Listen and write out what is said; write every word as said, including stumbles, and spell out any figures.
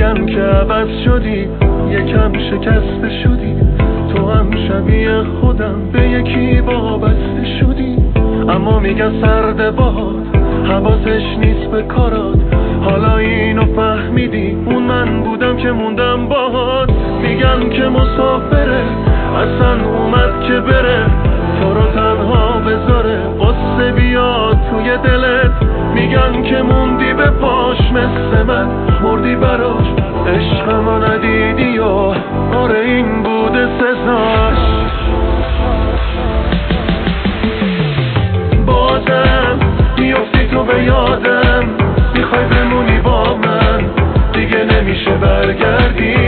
میگن که عوض شدی، یکم شکسته شدی، تو هم شبیه خودم به یکی وابسته شدی. اما میگن سرد باد حواسش نیست به کارات، حالا اینو فهمیدی اون من بودم که موندم باهات. میگن که مسافره اصلا اومد که بره، تو رو تنها بذاره قصه بیاد توی دلت. میگن که موندی به پاش مثل من، مردی براش عشقمو ندیدی و آره این بوده سزاش. بازم میافتی تو به یادم، میخوای بمونی با من، دیگه نمیشه برگردی.